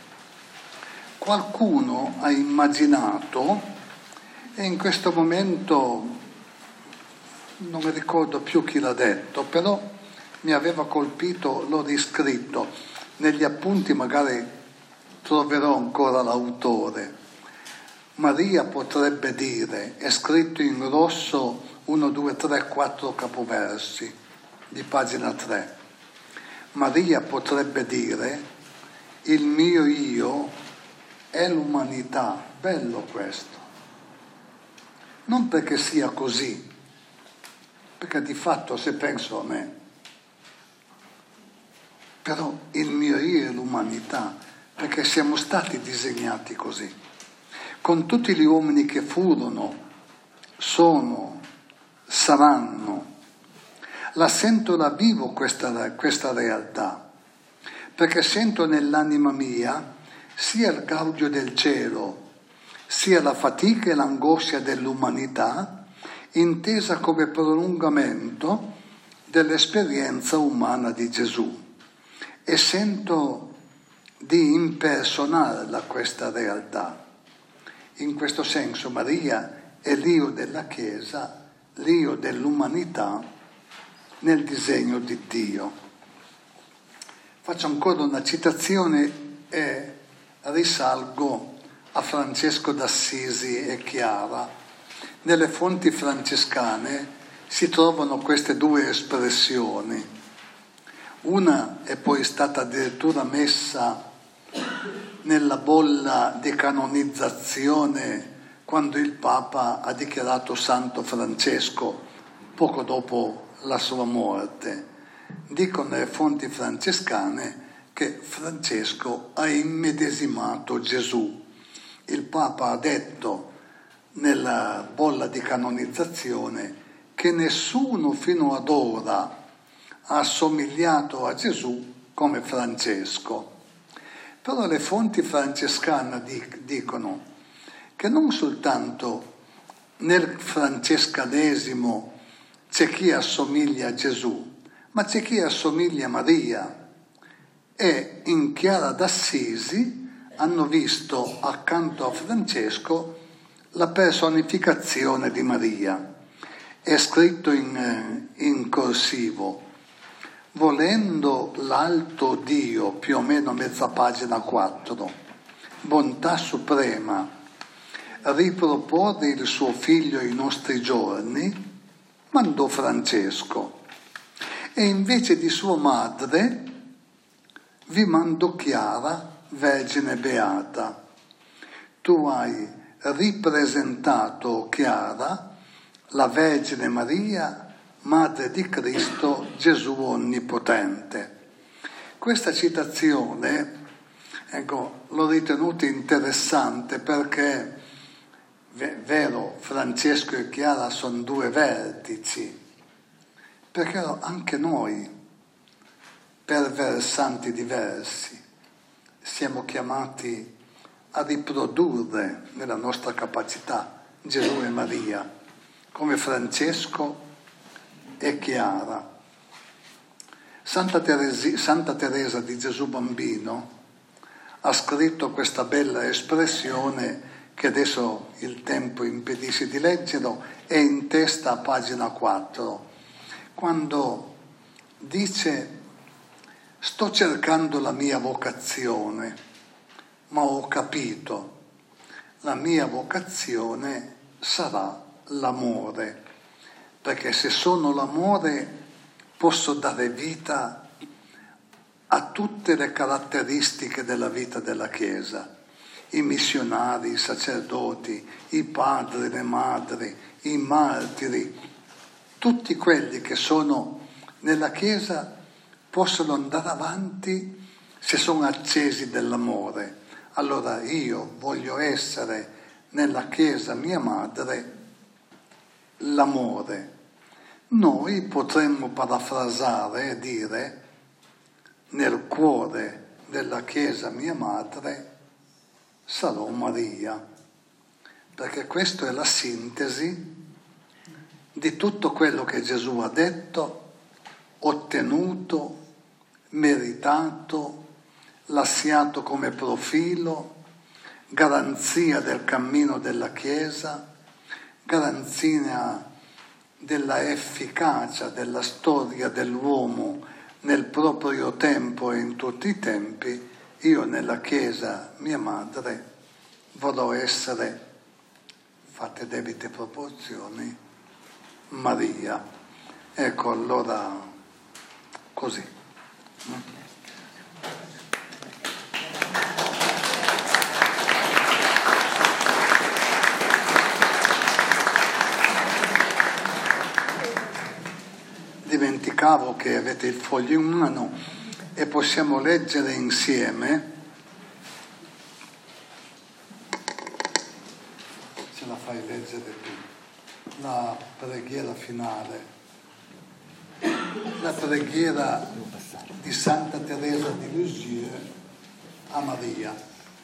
Qualcuno ha immaginato, e in questo momento non mi ricordo più chi l'ha detto, però mi aveva colpito, l'ho riscritto, negli appunti magari troverò ancora l'autore. Maria potrebbe dire, è scritto in rosso uno, due, tre, quattro capoversi di pagina tre. Maria potrebbe dire, il mio io è l'umanità. Bello questo. Non perché sia così, perché di fatto se penso a me, però il mio io è l'umanità, perché siamo stati disegnati così, con tutti gli uomini che furono, sono, saranno. La sento da vivo questa, questa realtà, perché sento nell'anima mia sia il gaudio del cielo, sia la fatica e l'angoscia dell'umanità, intesa come prolungamento dell'esperienza umana di Gesù, e sento di impersonarla questa realtà. In questo senso Maria è l'io della Chiesa, l'io dell'umanità nel disegno di Dio. Faccio ancora una citazione e risalgo a Francesco d'Assisi e Chiara. Nelle fonti francescane si trovano queste due espressioni. Una è poi stata addirittura messa nella bolla di canonizzazione quando il Papa ha dichiarato Santo Francesco poco dopo la sua morte. Dicono le fonti francescane che Francesco ha immedesimato Gesù. Il Papa ha detto nella bolla di canonizzazione che nessuno fino ad ora ha assomigliato a Gesù come Francesco. Però le fonti francescane dicono che non soltanto nel francescanesimo c'è chi assomiglia a Gesù, ma c'è chi assomiglia a Maria. E in Chiara d'Assisi hanno visto accanto a Francesco la personificazione di Maria. È scritto in, in corsivo, volendo l'alto Dio, più o meno mezza pagina quattro, bontà suprema, riproporre il suo figlio ai nostri giorni, mandò Francesco, e invece di sua madre vi mando Chiara, Vergine Beata. Tu hai ripresentato Chiara, la Vergine Maria, Madre di Cristo, Gesù Onnipotente. Questa citazione, ecco, l'ho ritenuta interessante perché, è vero, Francesco e Chiara sono due vertici, perché anche noi, per versanti diversi, siamo chiamati a riprodurre nella nostra capacità Gesù e Maria, come Francesco e Chiara. Santa, Teresi, Santa Teresa di Gesù Bambino ha scritto questa bella espressione che adesso il tempo impedisce di leggerlo, è in testa a pagina quattro, quando dice: sto cercando la mia vocazione, ma ho capito, la mia vocazione sarà l'amore, perché se sono l'amore posso dare vita a tutte le caratteristiche della vita della Chiesa. i missionari, i sacerdoti, i padri, le madri, i martiri, tutti quelli che sono nella Chiesa possono andare avanti se sono accesi dell'amore. Allora io voglio essere nella Chiesa mia madre l'amore. Noi potremmo parafrasare e dire nel cuore della Chiesa mia madre sarò Maria, perché questa è la sintesi di tutto quello che Gesù ha detto, ottenuto, meritato, lasciato come profilo, garanzia del cammino della Chiesa, garanzia della efficacia della storia dell'uomo nel proprio tempo e in tutti i tempi. Io nella Chiesa mia madre vorrò essere, fate debite proporzioni, Maria. Ecco, allora così. Dimenticavo che avete il foglio in mano e possiamo leggere insieme. Ce la fai leggere tu? La preghiera finale, la preghiera di Santa Teresa di Lisieux a Maria.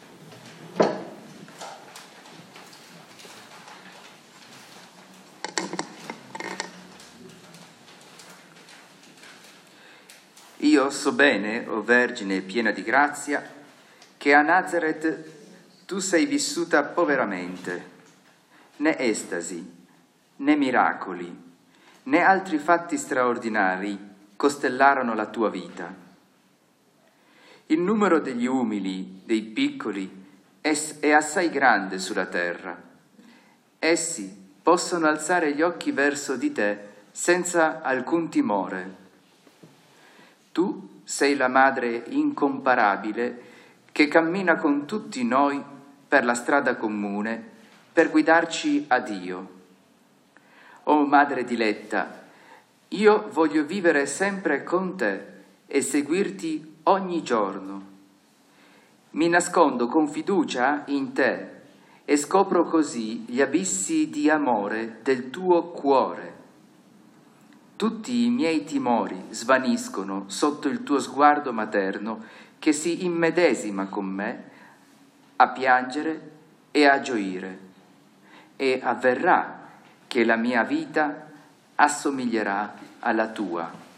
Io so bene, o Vergine piena di grazia, che a Nazareth tu sei vissuta poveramente, né estasi, né miracoli, né altri fatti straordinari costellarono la tua vita. Il numero degli umili, dei piccoli, è, è assai grande sulla terra. Essi possono alzare gli occhi verso di te senza alcun timore. Tu sei la madre incomparabile che cammina con tutti noi per la strada comune per guidarci a Dio. O Madre diletta, io voglio vivere sempre con te e seguirti ogni giorno. Mi nascondo con fiducia in te e scopro così gli abissi di amore del tuo cuore. Tutti i miei timori svaniscono sotto il tuo sguardo materno che si immedesima con me a piangere e a gioire, e avverrà che la mia vita assomiglierà alla tua.